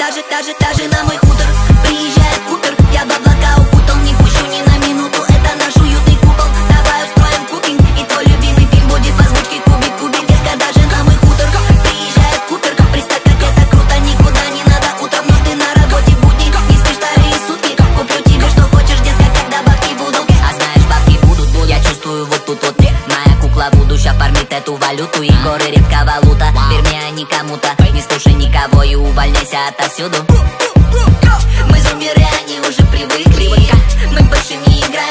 Даже на мой хутор приезжает Купер. Я в облака укутал, не пущу ни на минуту. Это наш уютный купол. Давай устроим кукинг, и твой любимый фильм будет в озвучке кубик. Детка, даже на мой хутор приезжает Купер. Представь, как это круто, никуда не надо утром. Но ты на работе в будни, не спишь вторые сутки. Куплю тебе, что хочешь, детка, когда бабки будут. А знаешь, бабки будут, я чувствую вот тут вот. Моя кукла будущая фармит эту валюту. И горы редко валута, верь мне, а не кому-то. Не слушай никого и увольняйся отовсюду. Мы зумеры, они уже привыкли. Мы больше не играем